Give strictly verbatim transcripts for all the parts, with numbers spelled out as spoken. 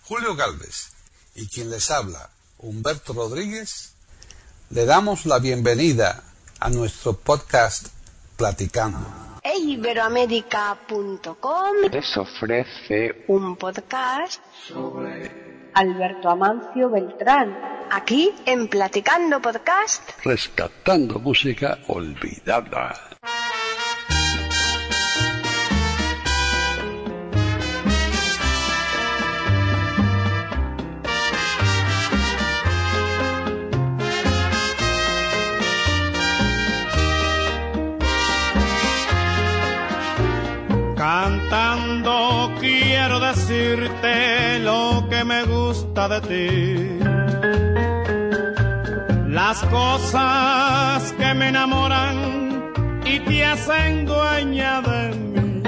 Julio Gálvez y quien les habla, Humberto Rodríguez, le damos la bienvenida a nuestro podcast Platicando. e iberoamérica punto com les ofrece un podcast sobre Alberto Amancio Beltrán, aquí en Platicando Podcast, rescatando música olvidada. Cantando quiero decirte lo que me gusta de ti, las cosas que me enamoran y te hacen dueña de mí.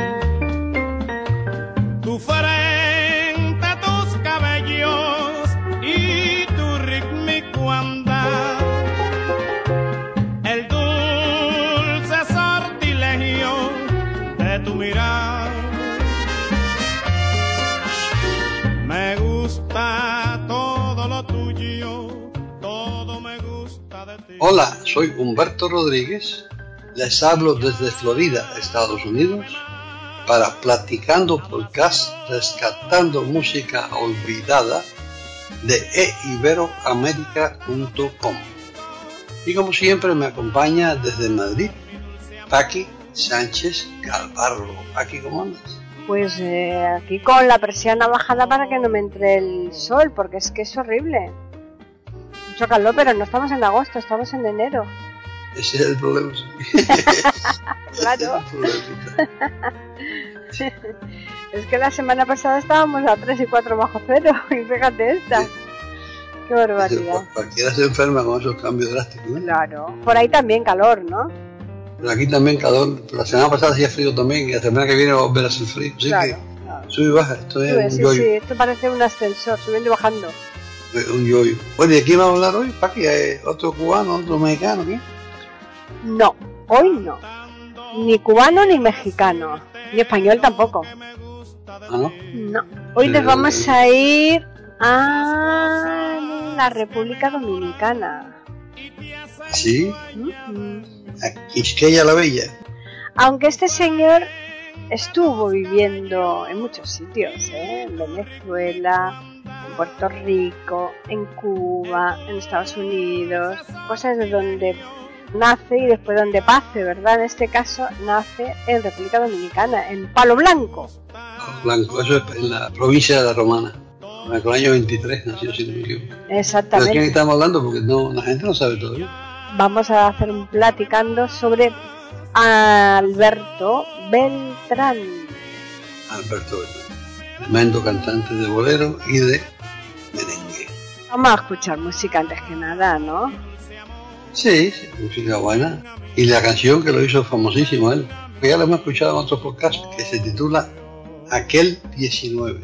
Tu frente, tus cabellos y tu rítmico andar, el dulce sortilegio de tu mirar. Me gusta todo lo tuyo, todo me gusta de ti. Hola, soy Humberto Rodríguez, les hablo desde Florida, Estados Unidos, para Platicando Podcast, rescatando música olvidada de e iberoamérica punto com. Y como siempre me acompaña desde Madrid, Paqui Sánchez Galvarro. Paqui, ¿cómo andas? Pues eh, aquí con la persiana bajada para que no me entre el sol, porque es que es horrible. Mucho calor, pero no estamos en agosto, estamos en enero. Ese es el problema. Claro. Es que la semana pasada estábamos a tres y cuatro bajo cero, y fíjate esta. Qué barbaridad. Cualquiera se enferma con esos cambios drásticos, ¿no? Claro. Por ahí también calor, ¿no? Pero aquí también calor. La semana pasada hacía frío también, y la semana que viene va a volver a hacer frío. Así claro, que claro. Sube y baja. Esto es Sube, un sí, yoyo. sí, esto parece un ascensor, subiendo y bajando. Un yoyo. Bueno, ¿y de quién vamos a hablar hoy, Paqui? ¿Otro cubano, otro mexicano? ¿Qué? No, hoy no. Ni cubano ni mexicano. Ni español tampoco. ¿Ah, no? No. Hoy nos vamos a ir a la República Dominicana. ¿Sí? Mm-hmm. A Quisqueya la Bella. Aunque este señor estuvo viviendo en muchos sitios, ¿eh? En Venezuela, en Puerto Rico, en Cuba, en Estados Unidos, cosas de donde nace y después donde pase, ¿verdad? En este caso nace en República Dominicana, en Palo Blanco. Palo Blanco, eso es en la provincia de La Romana. En el año veintitrés nació, si no me equivoco. Exactamente. ¿De quién estamos hablando? Porque no, la gente no sabe todavía. Vamos a hacer un platicando sobre Alberto Beltrán. Alberto Beltrán, tremendo cantante de bolero y de merengue. Vamos a escuchar música antes que nada, ¿no? Sí, sí, música buena. Y la canción que lo hizo famosísimo él, que ya lo hemos escuchado en otros podcasts, que se titula Aquel diecinueve.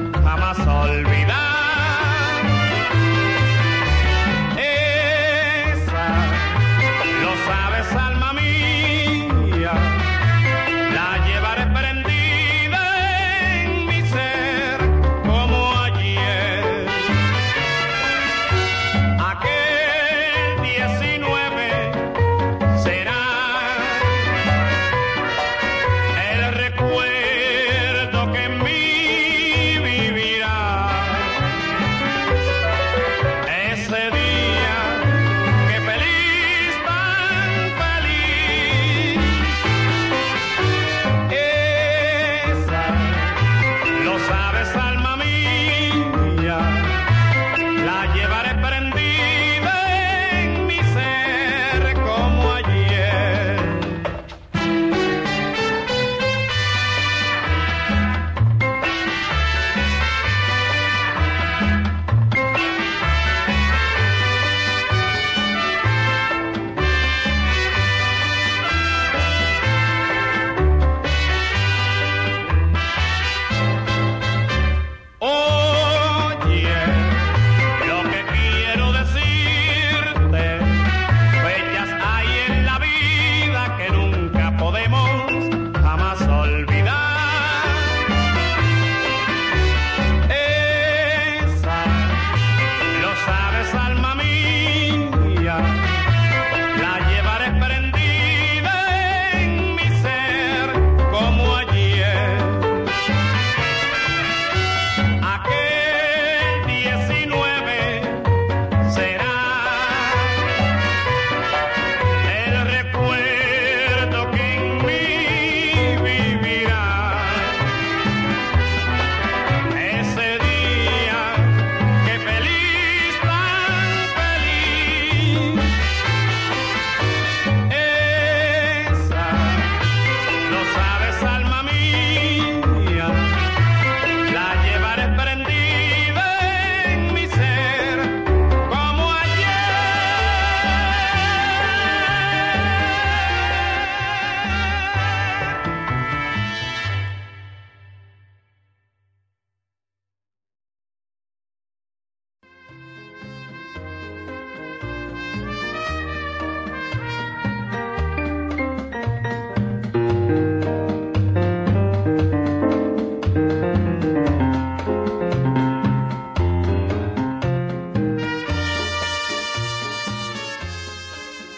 Jamás olvidar.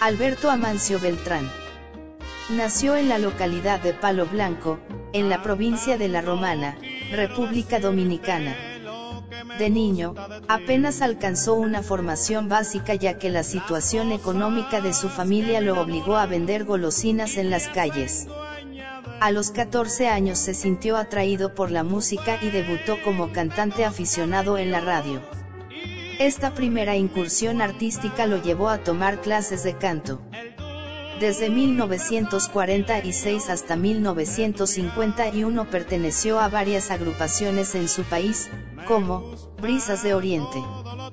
Alberto Amancio Beltrán. Nació en la localidad de Palo Blanco, en la provincia de La Romana, República Dominicana. De niño, apenas alcanzó una formación básica ya que la situación económica de su familia lo obligó a vender golosinas en las calles. A los catorce años se sintió atraído por la música y debutó como cantante aficionado en la radio. Esta primera incursión artística lo llevó a tomar clases de canto. Desde mil novecientos cuarenta y seis hasta mil novecientos cincuenta y uno perteneció a varias agrupaciones en su país, como Brisas de Oriente.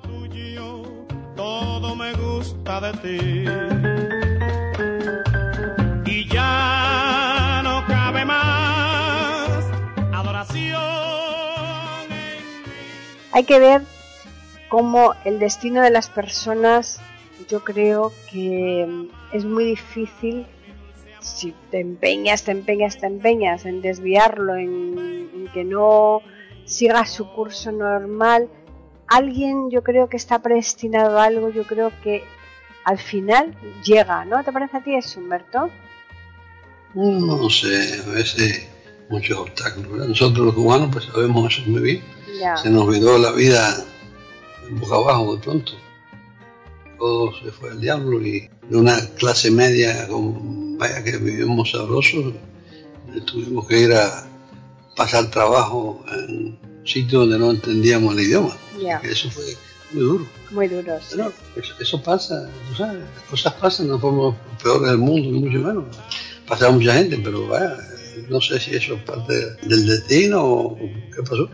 Todo me gusta de ti. Y ya no cabe más adoración en mí. Hay que ver cómo el destino de las personas, yo creo que es muy difícil, si te empeñas, te empeñas, te empeñas en desviarlo, en, en que no siga su curso normal. Alguien, yo creo que está predestinado a algo, yo creo que al final llega, ¿no? ¿Te parece a ti eso, Humberto? No, no sé, a veces muchos obstáculos, ¿verdad? Nosotros los cubanos pues sabemos eso muy bien. Ya. Se nos olvidó la vida boca abajo de pronto. Todo se fue al diablo y de una clase media, con, vaya que vivimos sabrosos, tuvimos que ir a pasar trabajo en sitios donde no entendíamos el idioma. Yeah. Eso fue muy duro. Muy duro, sí. Pero eso, eso pasa, tú sabes, las cosas pasan, no somos los peores del mundo, ni mucho menos. Pasa mucha gente, pero vaya, no sé si eso es parte del destino o qué pasó.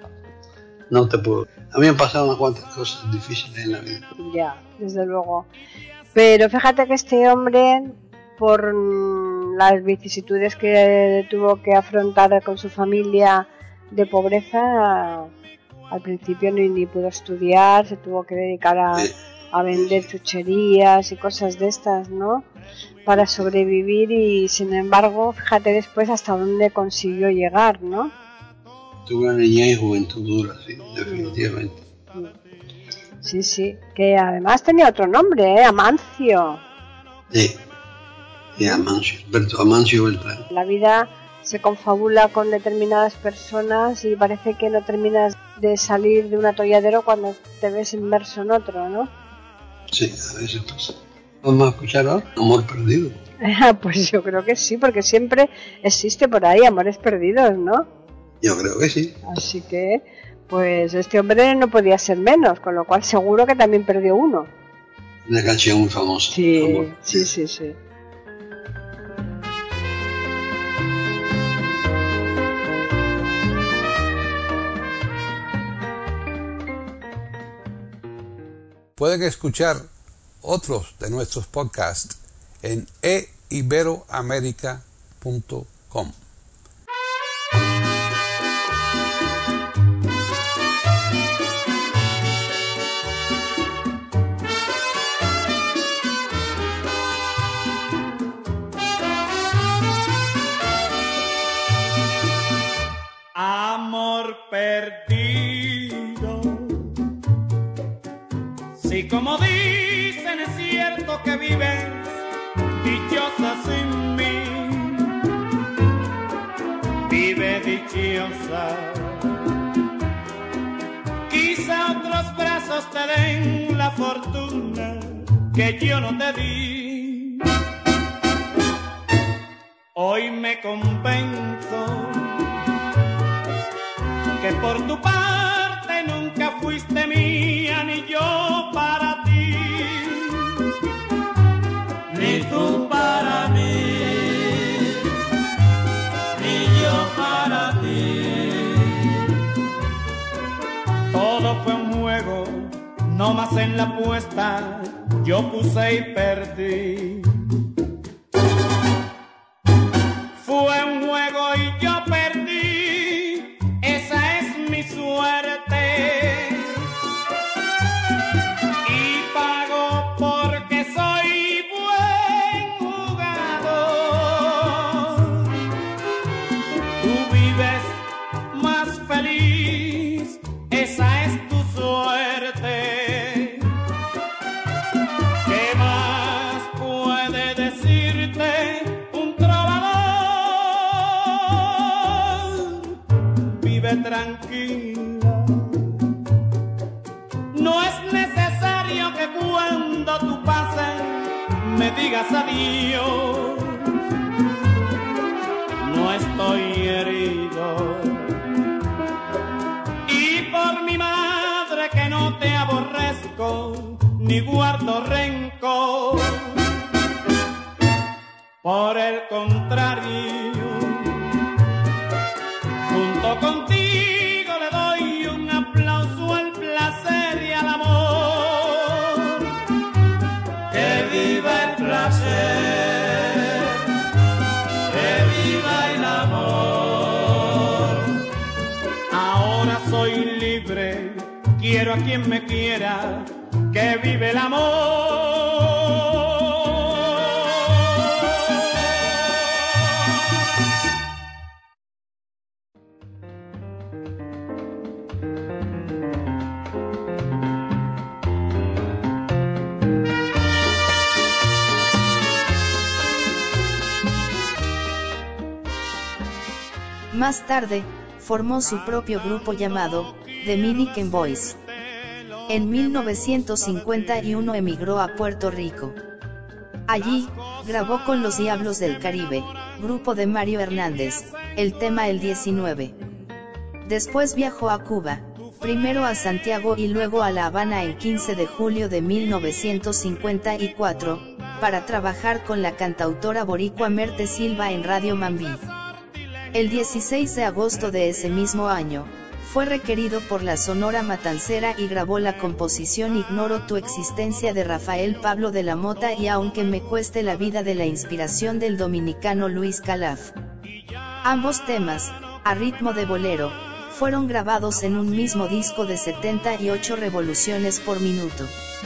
No te puedo. A mí me han pasado unas cuantas cosas difíciles en la vida. Ya, desde luego. Pero fíjate que este hombre, por las vicisitudes que tuvo que afrontar con su familia de pobreza, al principio ni, ni pudo estudiar, se tuvo que dedicar a, sí. a vender chucherías y cosas de estas, ¿no? Para sobrevivir y, sin embargo, fíjate después hasta dónde consiguió llegar, ¿no? Tuve una niñez y juventud dura, sí, definitivamente. Sí, sí, que además tenía otro nombre, ¿eh? Amancio. Sí, sí, Amancio, Alberto Amancio Beltrán. La vida se confabula con determinadas personas y parece que no terminas de salir de un atolladero cuando te ves inmerso en otro, ¿no? Sí, a veces pasa. Vamos a escuchar ahora Amor Perdido. Pues yo creo que sí, porque siempre existe por ahí amores perdidos, ¿no? Yo creo que sí. Así que, pues este hombre no podía ser menos, con lo cual seguro que también perdió uno. Una canción muy famosa. Sí, amor. sí, sí, sí. Pueden escuchar otros de nuestros podcasts en e iberoamerica punto com. Amor perdido, si como dicen es cierto que vives dichosa sin mí, vive dichosa, quizá otros brazos te den la fortuna que yo no te di. Hoy me compenso que por tu parte nunca fuiste mía, ni yo para ti, ni tú para mí, ni yo para ti. Todo fue un juego, no más en la apuesta, yo puse y perdí. Fue un juego y yo perdí, esa es mi suerte. Y pago porque soy buen jugador. Tú vives más feliz, esa es tu suerte. ¿Qué más tranquila. No es necesario que cuando tú pases me digas adiós. No estoy herido. Y por mi madre que no te aborrezco, ni guardo rencor. Por el contrario, junto contigo le doy un aplauso al placer y al amor. Que viva el placer, que viva el amor. Ahora soy libre, quiero a quien me quiera, que vive el amor. Más tarde, formó su propio grupo llamado The Dominican Boys. En mil novecientos cincuenta y uno emigró a Puerto Rico. Allí, grabó con Los Diablos del Caribe, grupo de Mario Hernández, el tema El diecinueve. Después viajó a Cuba, primero a Santiago y luego a La Habana en quince de julio de mil novecientos cincuenta y cuatro, para trabajar con la cantautora boricua Merte Silva en Radio Mambí. El dieciséis de agosto de ese mismo año, fue requerido por la Sonora Matancera y grabó la composición Ignoro tu existencia de Rafael Pablo de la Mota y Aunque me cueste la vida de la inspiración del dominicano Luis Calaf. Ambos temas, a ritmo de bolero, fueron grabados en un mismo disco de setenta y ocho revoluciones por minuto.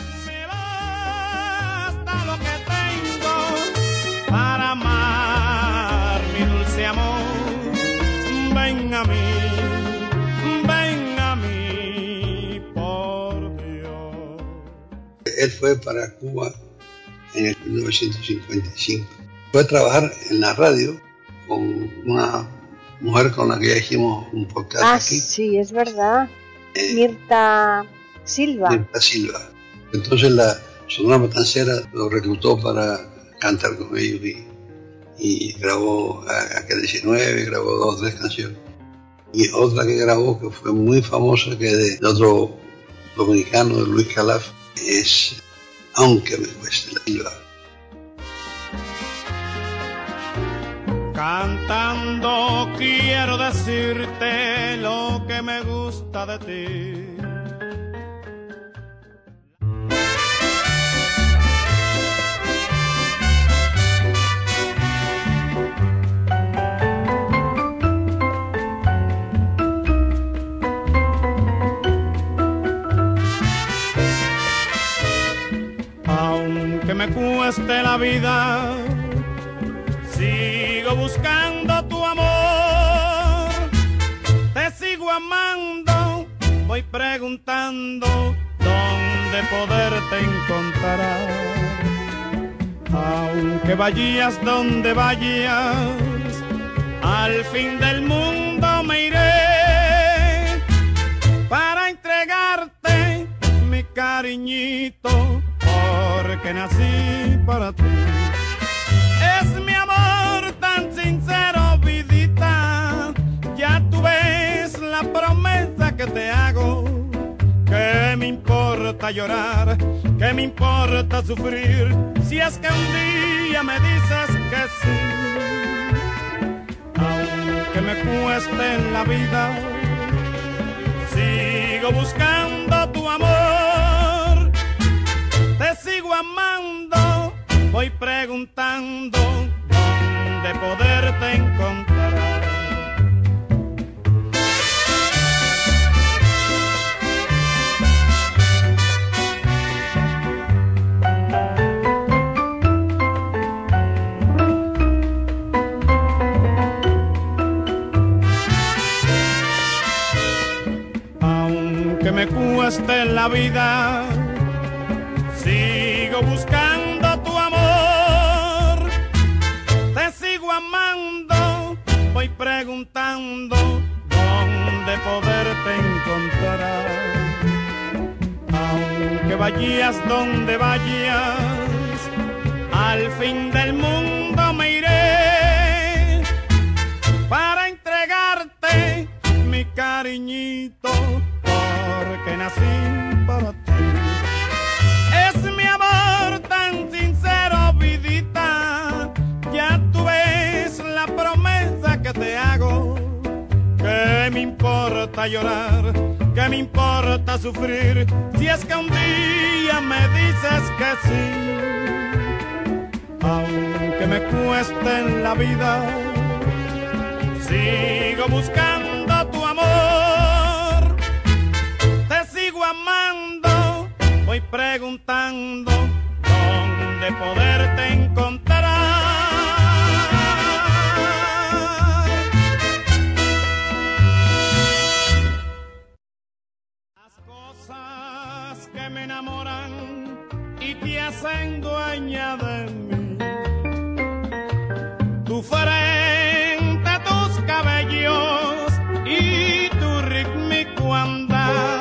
Basta lo que tengo para amar mi dulce amor. Ven a mí, ven a mí, por Dios. Él fue para Cuba en el mil novecientos cincuenta y cinco. Fue a trabajar en la radio con una mujer con la que ya hicimos un podcast ah, aquí. Sí, es verdad. Eh, Mirta Silva. Mirta Silva. Entonces la Sonora Matancera lo reclutó para cantar con ellos y, y grabó aquel diecinueve, grabó dos o tres canciones. Y otra que grabó que fue muy famosa, que es de otro dominicano, de Luis Calaf, es Aunque me cueste la vida. Cantando quiero decirte lo que me gusta de ti. Aunque me cueste la vida, sigo buscando tu amor, te sigo amando, voy preguntando dónde poderte encontrar. Aunque vayas donde vayas, al fin del mundo me iré para entregarte mi cariñito, porque nací para ti. Es mi amor tan sincero, vidita, ya tú ves la promesa que te hago. ¿Qué me importa llorar? ¿Qué me importa sufrir? Si es que un día me dices que sí. Aunque me cueste en la vida, sigo buscando tu amor, te sigo amando, voy preguntando dónde poderte encontrar. Aunque me cueste la vida, sigo buscando tu amor, te sigo amando, voy preguntando dónde vayas donde vayas, al fin del mundo me iré para entregarte mi cariñito, porque nací para ti. Es mi amor tan sincero, vidita, ya tú ves la promesa que te hago. ¿Qué me importa llorar? ¿Qué me importa sufrir? Si es que un día me dices que sí, aunque me cueste en la vida, sigo buscando tu amor, te sigo amando, voy preguntando dónde poderte encontrar. Las cosas que me enamoran y te hacen dueña de mí, tu frente, tus cabellos y tu rítmico andar,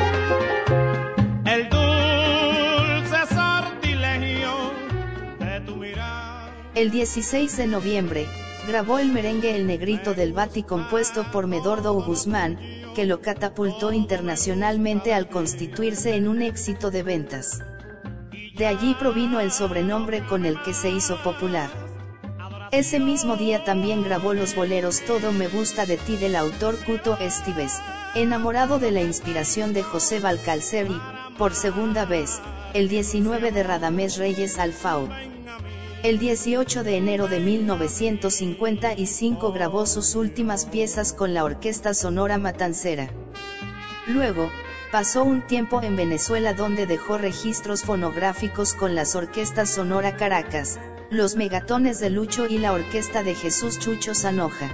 el dulce sortilegio de tu mirar. El dieciséis de noviembre, grabó el merengue El Negrito del Bati compuesto por Medordo Guzmán, que lo catapultó internacionalmente al constituirse en un éxito de ventas. De allí provino el sobrenombre con el que se hizo popular. Ese mismo día también grabó los boleros Todo me gusta de ti del autor Cuto Estives, enamorado de la inspiración de José Valcárcel y, por segunda vez, el diecinueve de Radamés Reyes Alfau. El dieciocho de enero de mil novecientos cincuenta y cinco grabó sus últimas piezas con la Orquesta Sonora Matancera. Luego, pasó un tiempo en Venezuela donde dejó registros fonográficos con las Orquestas Sonora Caracas, Los Megatones de Lucho y la Orquesta de Jesús Chucho Zanoja.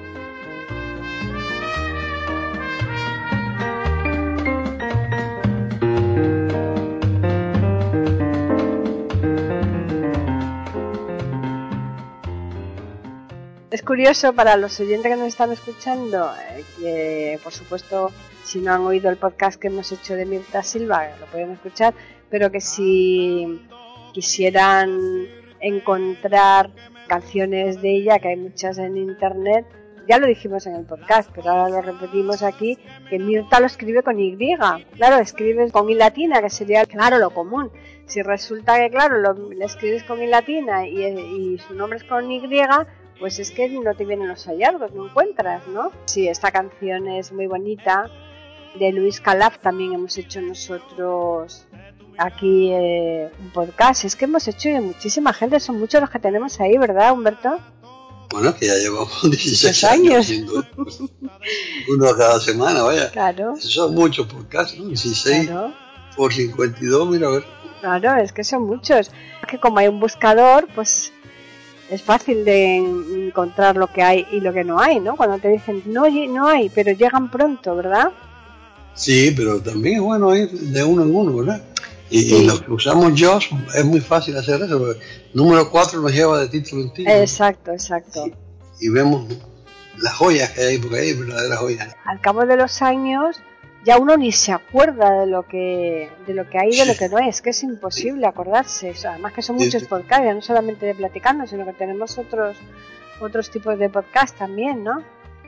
Es curioso para los oyentes que nos están escuchando, eh, que por supuesto si no han oído el podcast que hemos hecho de Mirta Silva, lo pueden escuchar, pero que si quisieran encontrar canciones de ella, que hay muchas en internet, ya lo dijimos en el podcast, pero ahora lo repetimos aquí, que Mirta lo escribe con Y, claro, escribes con I latina, que sería, claro, lo común. Si resulta que, claro, lo, lo escribes con I latina y, y su nombre es con Y, pues es que no te vienen los hallazgos, no encuentras, ¿no? Sí, esta canción es muy bonita, de Luis Calaf también hemos hecho nosotros aquí eh, un podcast, es que hemos hecho de muchísima gente, son muchos los que tenemos ahí, ¿verdad, Humberto? Bueno, que ya llevamos dieciséis años haciendo esto. Uno cada semana, vaya. Claro. Esos son muchos podcasts, ¿no? dieciséis claro. Por cincuenta y dos, mira a ver. Claro, es que son muchos. Es que como hay un buscador, pues es fácil de encontrar lo que hay y lo que no hay, ¿no? Cuando te dicen, no, no hay, pero llegan pronto, ¿verdad? Sí, pero también es bueno ir de uno en uno, ¿verdad? Y, sí. Y los que usamos yo, es muy fácil hacer eso, porque número cuatro nos lleva de título en título. Exacto, exacto. Sí. Y vemos las joyas que hay, porque hay verdaderas joyas. Al cabo de los años, ya uno ni se acuerda de lo que de lo que hay y sí. de lo que no es, que es imposible sí. acordarse. O sea, además que son muchos sí. podcasts, no solamente de Platicando, sino que tenemos otros otros tipos de podcast también, ¿no?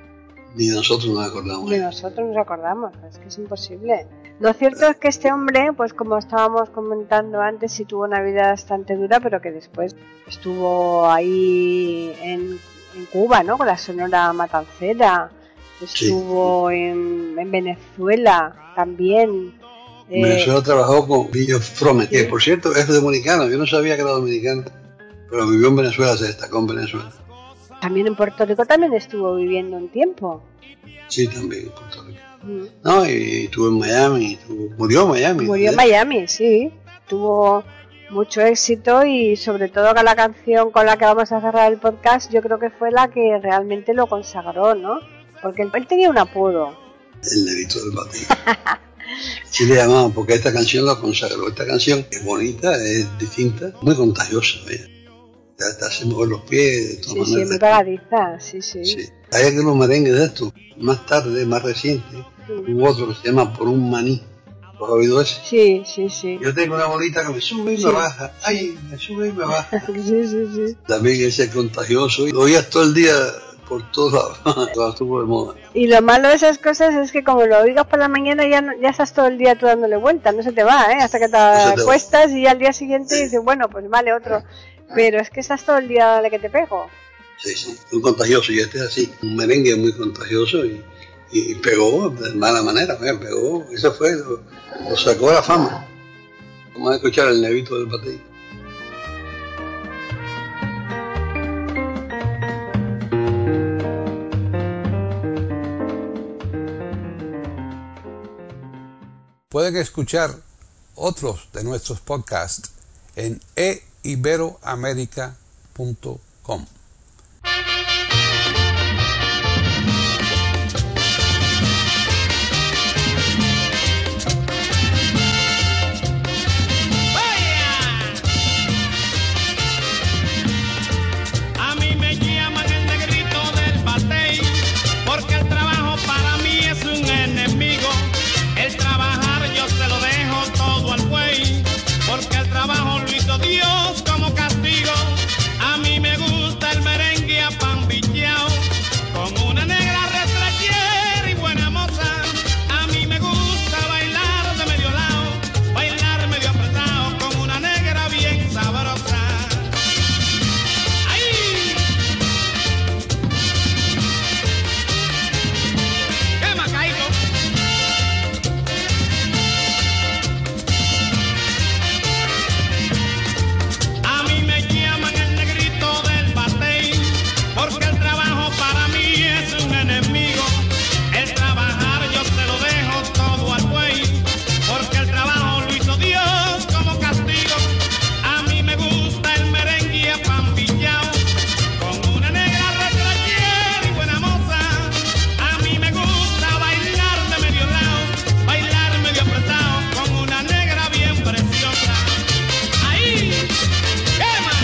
Ni nosotros nos acordamos. Ni nosotros nos acordamos, es que es imposible. Lo cierto es que este hombre, pues como estábamos comentando antes, sí tuvo una vida bastante dura, pero que después estuvo ahí en, en Cuba, ¿no? Con la Sonora Matancera, estuvo sí. en, en Venezuela también. En eh, Venezuela trabajó con Billo Frome, que ¿sí? por cierto es dominicano, yo no sabía que era dominicano, pero vivió en Venezuela, se destacó en Venezuela. También en Puerto Rico también estuvo viviendo un tiempo. Sí, también en Puerto Rico. Mm. No, y estuvo en Miami, estuvo, murió en Miami. Murió en Miami, sí. Tuvo mucho éxito y sobre todo con la canción con la que vamos a cerrar el podcast, yo creo que fue la que realmente lo consagró, ¿no? Porque él, él tenía un apodo. El Negrito del Bati. Sí le llamaban, porque esta canción lo consagró. Esta canción es bonita, es distinta, muy contagiosa, ¿eh? Te hace mover los pies, de todas sí, maneras. Sí, muy pegadiza, sí, sí. sí. Hay que los merengues de esto, más tarde, más reciente, sí. hubo otro que se llama Por un maní. ¿Lo has oído ese? Sí, sí, sí. Yo tengo una bolita que me sube y Sí. me baja. Ay, me sube y me baja. Sí, sí, sí. También ese es contagioso. Y lo oías todo el día por todos lados. Cuando estuvo de moda. Y lo malo de esas cosas es que como lo oigas por la mañana ya no, ya estás todo el día tú dándole vueltas, no se te va, ¿eh? Hasta que te se te acuestas y al día siguiente dices, bueno, pues vale, otro. Pero es que estás todo el día dale que te pego. Sí, sí, muy contagioso. Y este es así, un merengue muy contagioso y, y pegó de mala manera. ¿eh? Pegó, eso fue, lo, lo sacó a la fama. Vamos a escuchar el negrito del batey. Pueden escuchar otros de nuestros podcasts en e iberoamerica punto com. A mí me llaman el negrito del batey, porque el trabajo para mí es un enemigo. El trabajar yo se lo dejo todo al buey, porque el trabajo lo hizo Dios como castigo. A mí me gusta el merengue apambillao, con una negra retrachera y buena moza. A mí me gusta bailar de medio lado, bailar medio apretado, con una negra bien sabrosa. ¡Ay! ¡Qué macaico! A mí me llaman el negrito del batey, porque el trabajo para mí es un enemigo. El trabajar yo se lo dejo todo al buey, porque el trabajo lo hizo Dios como castigo. A mí me gusta el merengue apambillao, con una negra retrachera y buena moza. A mí me gusta bailar de medio lado, bailar medio apretado, con una negra bien preciosa. ¡Ahí! ¡Quema!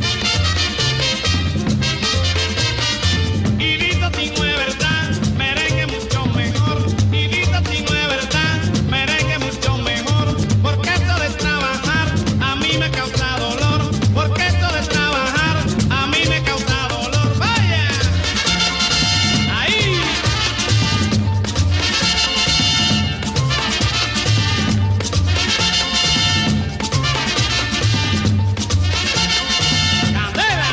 Y dito si no es verdad, merengue mucho mejor. Y dito si no es verdad, merengue mucho mejor. Porque esto de trabajar a mí me causa dolor. Porque esto de trabajar a mí me causa dolor. ¡Vaya! ¡Ahí! ¡Candela!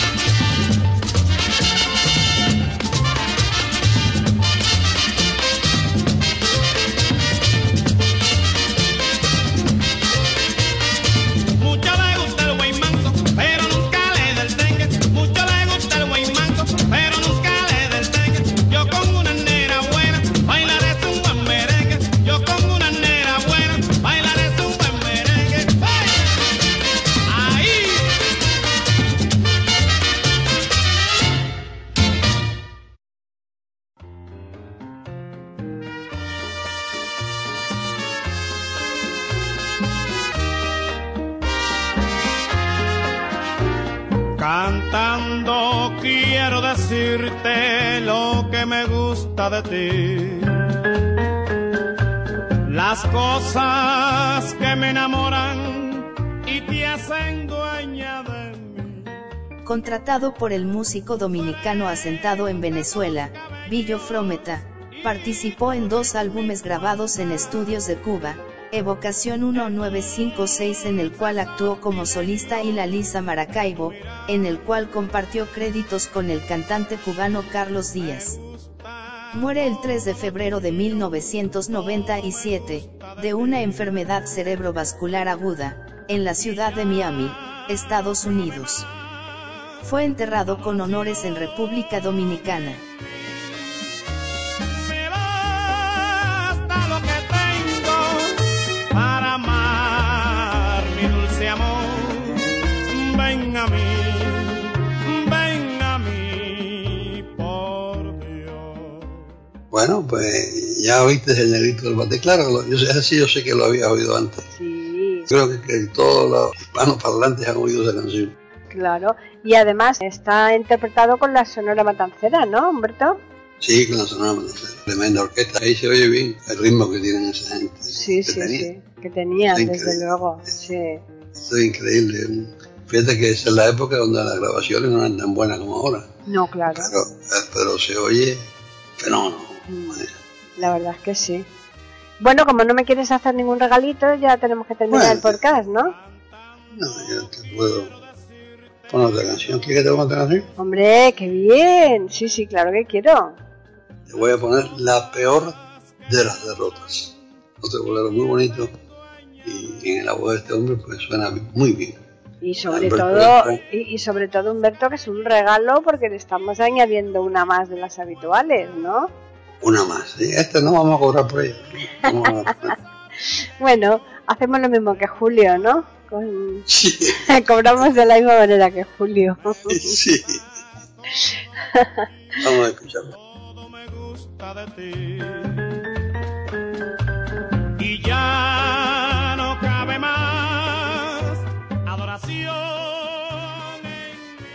Mucho le gusta el güey manso, pero nunca le da el dengue. Mucho le gusta el güey manso, pero nunca le da el dengue. Yo con una nera buena bailaré un buen merengue. Yo con una nera buena bailaré un buen merengue. ¡Vaya! ¡Ahí! Cantando quiero decirte lo que me gusta de ti, las cosas que me enamoran y te hacen dueña de mí. Contratado por el músico dominicano asentado en Venezuela, Billo Frometa, participó en dos álbumes grabados en estudios de Cuba, Evocación mil novecientos cincuenta y seis en el cual actuó como solista y La Lisa Maracaibo, en el cual compartió créditos con el cantante cubano Carlos Díaz. Muere el tres de febrero de mil novecientos noventa y siete, de una enfermedad cerebrovascular aguda, en la ciudad de Miami, Estados Unidos. Fue enterrado con honores en República Dominicana. Me basta lo que tengo para amar mi dulce amor. Ven a mí, ven a mí, por Dios. Bueno, pues ya oíste el negrito del batey. Claro, lo- yo, sé- así yo sé que lo había oído antes. Sí, Creo que, que todos los hispanos parlantes han oído esa canción. claro. Y además está interpretado con la Sonora Matancera, ¿no, Humberto? Sí, que sonaba una tremenda orquesta. Ahí se oye bien el ritmo que tienen esa gente. Sí, que sí, tenía. sí, que tenían, Es desde increíble. luego. Sí. Esto es increíble. Fíjate que esa es la época donde las grabaciones no eran tan buenas como ahora. No, claro. Pero, pero se oye fenómeno. Mm. La verdad es que sí. Bueno, como no me quieres hacer ningún regalito, ya tenemos que terminar Bueno, el podcast, ¿no? No, yo te puedo poner otra canción. ¿Quieres que te ponga otra canción? Hombre, qué bien. Sí, sí, claro que quiero. Te voy a poner La peor de las derrotas. Otro bolero muy bonito y en la voz de este hombre pues suena muy bien. Y sobre Alberto todo, Beltrán. y, y sobre todo Humberto, que es un regalo porque le estamos añadiendo una más de las habituales, ¿no? Una más. ¿Sí? Esta no vamos a cobrar por ella. Vamos a poner- Bueno, hacemos lo mismo que Julio, ¿no? Con... Sí, Cobramos de la misma manera que Julio. sí. Vamos a escucharlo. Todo me gusta de ti. Y ya no cabe más adoración en mí.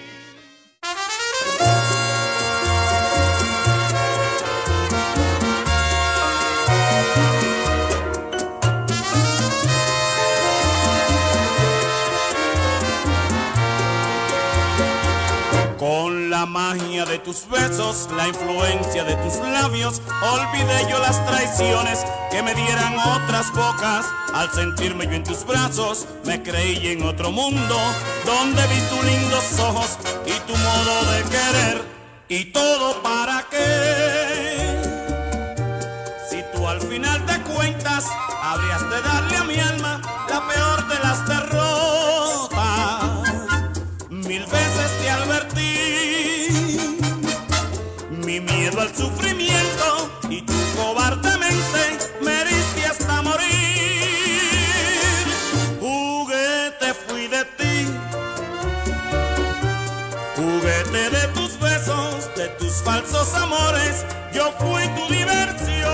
Con la magia de tus besos, la influencia de tus labios, olvidé yo las traiciones que me dieran otras bocas. Al sentirme yo en tus brazos, me creí en otro mundo, donde vi tus lindos ojos y tu modo de querer. ¿Y todo para qué? Si tú al final de cuentas habrías de darle a mi alma la peor de las derrotas. Mil veces te advertí, mi miedo al sufrimiento, y tú cobardemente me heriste hasta morir. Juguete fui de ti, juguete de tus besos, de tus falsos amores, yo fui tu diversión.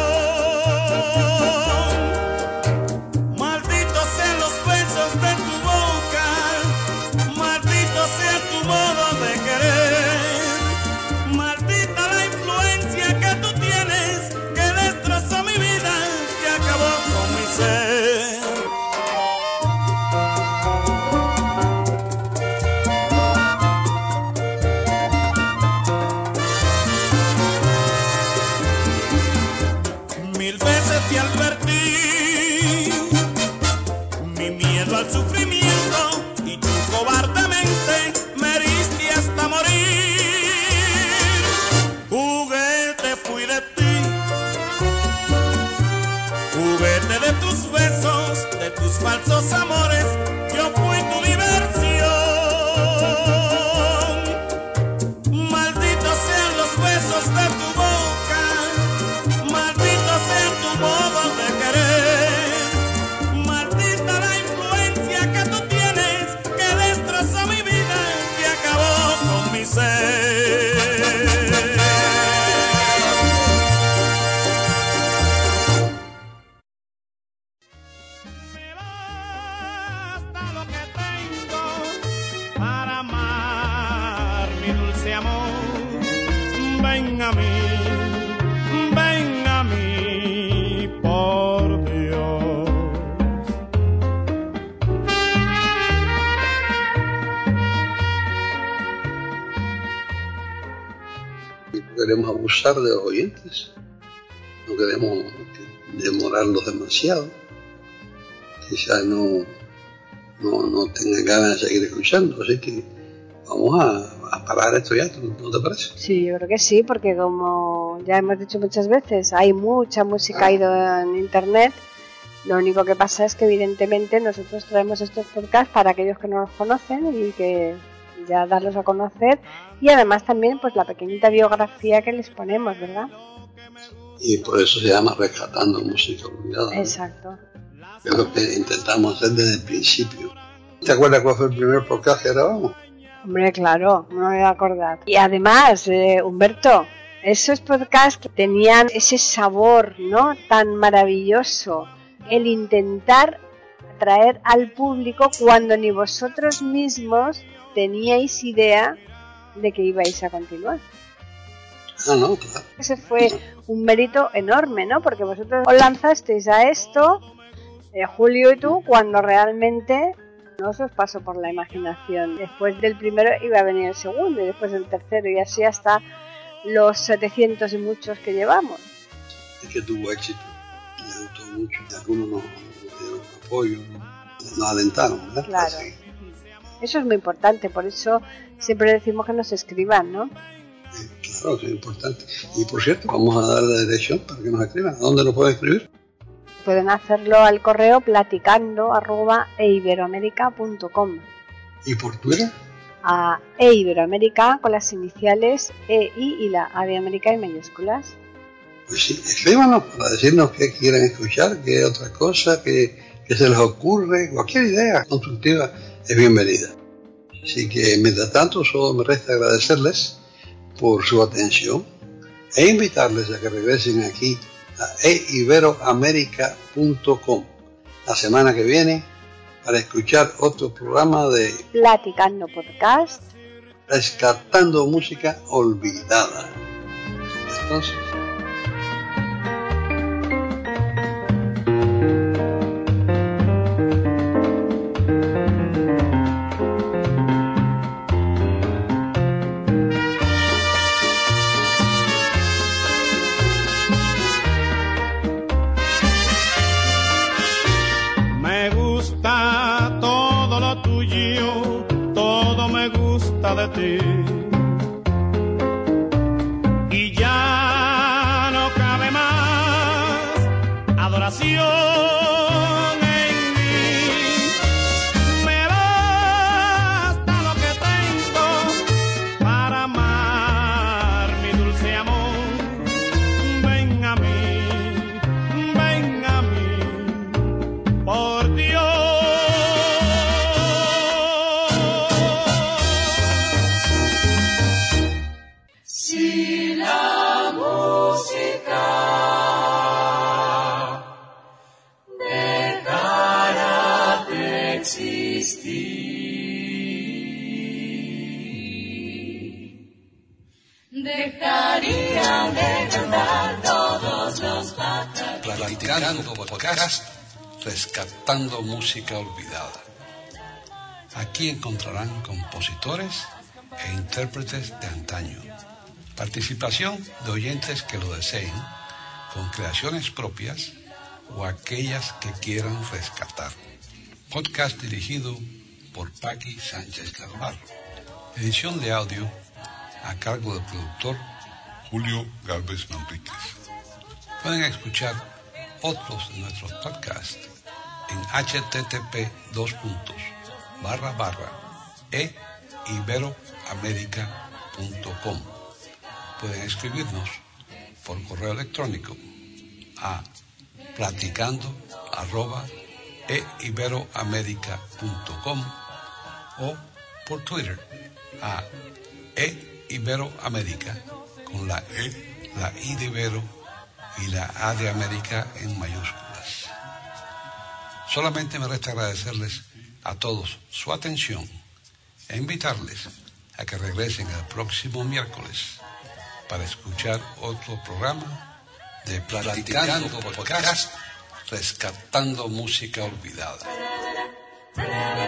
Malditos sean los besos de tu boca, maldito sea tu modo de querer, maldita la influencia que tú tienes, que destrozó mi vida, que acabó con mi ser. Mil veces te advertí, mi miedo al sufrimiento, y tú cobardemente me heriste hasta morir. Juguete fui de ti, juguete de tus besos, de tus falsos amores, yo fui tu diversión. Malditos sean los besos de tu boca, maldito sea tu modo de querer, maldita la influencia que tú tienes, que destrozó mi vida, que acabó con mi ser. Me basta lo que tengo para amar mi dulce amor. Ven a mí, ven a mí, por Dios. No queremos abusar de los oyentes. No queremos demorarlos demasiado. Quizás no, no, no tengan ganas de seguir escuchando. Así que vamos a, a parar esto ya, ¿no te parece? Sí, yo creo que sí, porque como ya hemos dicho muchas veces, hay mucha música ido en internet. Lo único que pasa es que evidentemente nosotros traemos estos podcasts para aquellos que no los conocen y que ya darlos a conocer, y además también pues la pequeñita biografía que les ponemos, ¿verdad? Y por eso se llama Rescatando Música Olvidada, ¿no? Exacto. Que es lo que intentamos hacer desde el principio. ¿Te acuerdas cuál fue el primer podcast que grabamos? Hombre, claro, no me voy a acordar. Y además, eh, Humberto, esos podcasts tenían ese sabor, ¿no?, tan maravilloso. El intentar atraer al público cuando ni vosotros mismos teníais idea de que ibais a continuar. Ah, no, claro. Ese fue un mérito enorme, ¿no? Porque vosotros os lanzasteis a esto, eh, Julio y tú, cuando realmente no se os pasó por la imaginación. Después del primero iba a venir el segundo y después el tercero y así hasta los setecientos y muchos que llevamos. Es que tuvo éxito, le gustó mucho. Algunos nos dieron apoyo, nos alentaron, ¿verdad? Claro. Así. Eso es muy importante, por eso siempre decimos que nos escriban, ¿no? Eh, claro, que es importante. Y por cierto, vamos a dar la dirección para que nos escriban. ¿A dónde nos pueden escribir? Pueden hacerlo al correo platicando arroba eiberoamerica punto com. ¿Y por Twitter? A eiberoamerica con las iniciales E, I y la A de América en mayúsculas. Pues sí, escríbanos para decirnos qué quieren escuchar, qué otra cosa, qué, qué se les ocurre. Cualquier idea constructiva es bienvenida. Así que, mientras tanto, solo me resta agradecerles por su atención e invitarles a que regresen aquí a e iberoamerica punto com la semana que viene para escuchar otro programa de Platicando Podcast, Rescatando Música Olvidada. Entonces, de ti y ya no cabe más adoración en mí. Me basta lo que tengo para amar mi dulce amor. Ven a mí, ven a mí, por Dios. Dejarían de cantar todos los pájaros. Platicando Podcast, rescatando música olvidada. Aquí encontrarán compositores e intérpretes de antaño. Participación de oyentes que lo deseen, con creaciones propias o aquellas que quieran rescatar. Podcast dirigido por Paqui Sánchez Carvalho. Edición de audio a cargo del productor Julio Galvez Manríquez. Pueden escuchar otros de nuestros podcasts en http dos puntos barra barra e iberoamerica punto com. Pueden escribirnos por correo electrónico a platicando arroba e iberoamerica punto com o por Twitter a e Iberoamérica, con la E, la I de Ibero y la A de América en mayúsculas. Solamente me resta agradecerles a todos su atención e invitarles a que regresen el próximo miércoles para escuchar otro programa de Platicando Podcast, rescatando música olvidada.